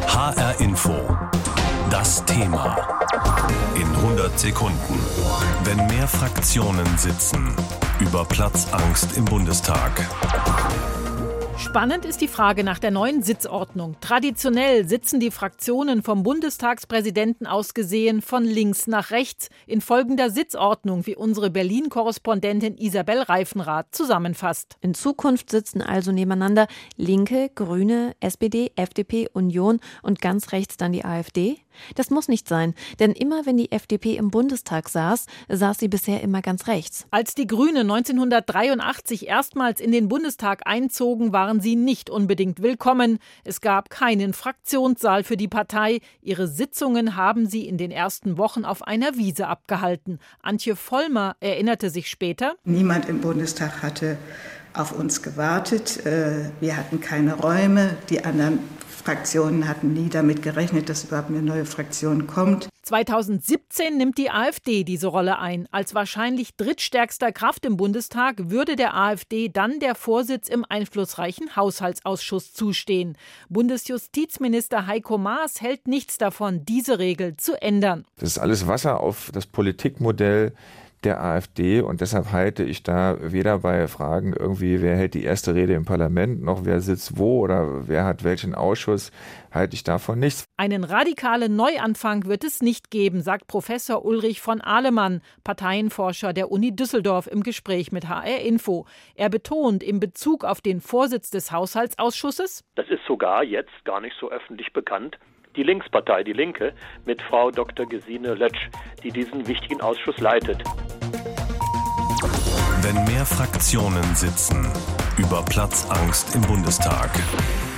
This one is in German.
HR Info. Das Thema. In 100 Sekunden. Wenn mehr Fraktionen sitzen. Über Platzangst im Bundestag. Spannend ist die Frage nach der neuen Sitzordnung. Traditionell sitzen die Fraktionen vom Bundestagspräsidenten aus gesehen von links nach rechts in folgender Sitzordnung, wie unsere Berlin-Korrespondentin Isabel Reifenrath zusammenfasst. In Zukunft sitzen also nebeneinander Linke, Grüne, SPD, FDP, Union und ganz rechts dann die AfD? Das muss nicht sein, denn immer wenn die FDP im Bundestag saß sie bisher immer ganz rechts. Als die Grünen 1983 erstmals in den Bundestag einzogen, waren sie nicht unbedingt willkommen. Es gab keinen Fraktionssaal für die Partei. Ihre Sitzungen haben sie in den ersten Wochen auf einer Wiese abgehalten. Antje Vollmer erinnerte sich später: Niemand im Bundestag hatte auf uns gewartet. Wir hatten keine Räume. Die anderen Fraktionen hatten nie damit gerechnet, dass überhaupt eine neue Fraktion kommt. 2017 nimmt die AfD diese Rolle ein. Als wahrscheinlich drittstärkster Kraft im Bundestag würde der AfD dann der Vorsitz im einflussreichen Haushaltsausschuss zustehen. Bundesjustizminister Heiko Maas hält nichts davon, diese Regel zu ändern. Das ist alles Wasser auf das Politikmodell der AfD und deshalb halte ich da weder bei Fragen irgendwie, wer hält die erste Rede im Parlament, noch wer sitzt wo oder wer hat welchen Ausschuss, halte ich davon nichts. Einen radikalen Neuanfang wird es nicht geben, sagt Professor Ulrich von Ahlemann, Parteienforscher der Uni Düsseldorf im Gespräch mit HR Info. Er betont in Bezug auf den Vorsitz des Haushaltsausschusses: Das ist sogar jetzt gar nicht so öffentlich bekannt. Die Linkspartei, die Linke, mit Frau Dr. Gesine Lötsch, die diesen wichtigen Ausschuss leitet. Wenn mehr Fraktionen sitzen. Über Platzangst im Bundestag.